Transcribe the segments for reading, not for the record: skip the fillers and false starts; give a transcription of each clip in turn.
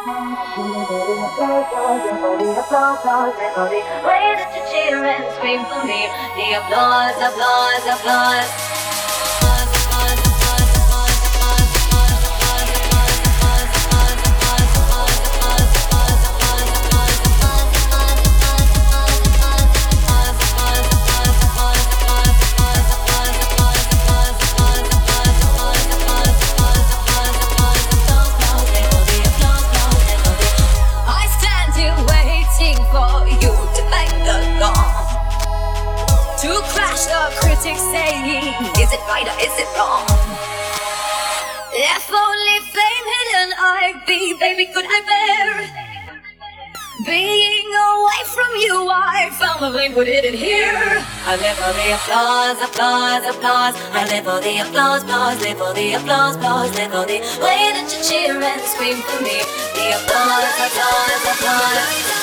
Way that you cheer and scream for me, the applause, applause, applause. To crash the critics saying, is it right or is it wrong? If only flame hidden I'd be, baby, could I bear being away from you? I found the lane, put it in here. I live for the applause, applause, applause. I live for the applause, applause, live for the applause, applause, live for the way that you cheer and scream for me. The applause, applause, applause.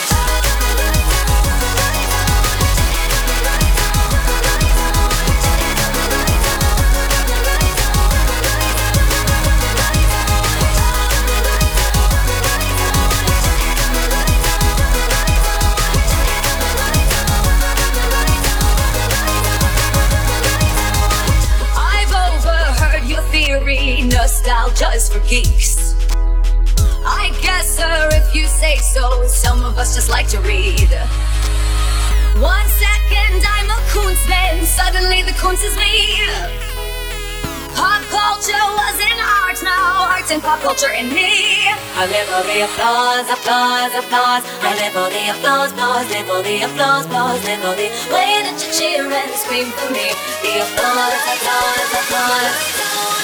Nostalgia's for geeks. I guess, sir, if you say so. Some of us just like to read. 1 second I'm a Kunz, then suddenly the Kunz is me. Pop culture wasn't art, now art's and pop culture in me. I live for the applause, applause, applause. I live for the applause, applause, live for the applause, applause, live for the way that you cheer and scream for me. The applause, applause, applause.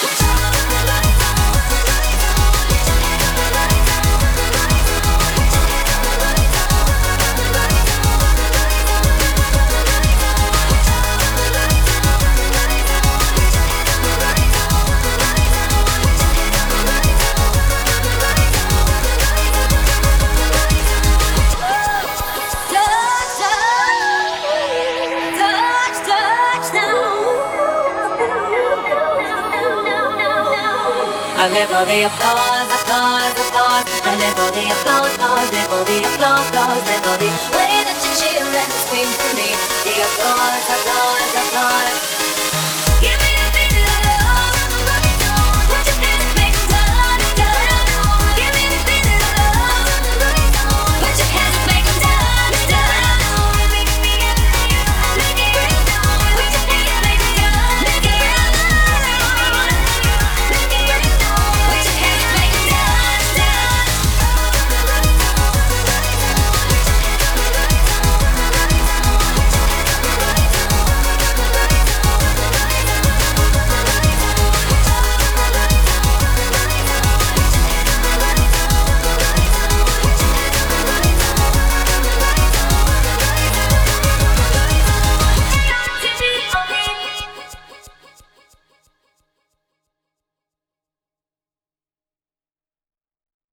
I live for the applause, applause, applause. I live for the applause, applause, live for the applause, applause, live for the way that you cheer and scream for me. The applause, applause, applause.